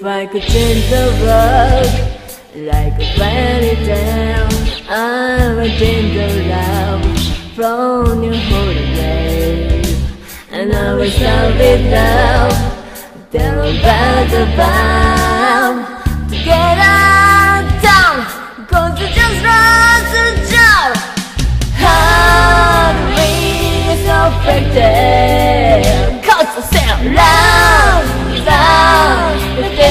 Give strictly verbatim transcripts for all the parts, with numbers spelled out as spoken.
I could change the world like a fairy tale, I would change the love from your holy days, and I will start with love. Tell about the vow to get out down, cause you just lost a job. How to be so affected, cause you say love, love, look at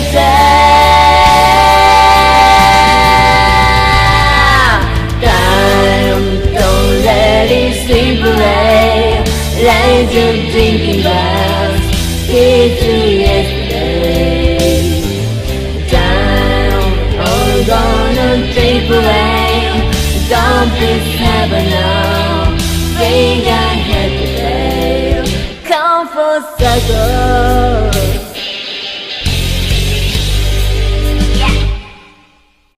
that. Time, don't let it slip away, like you're drinking back into yesterday. Time, all gonna drip away. Don't please have enough. Think I had today. Come for circle.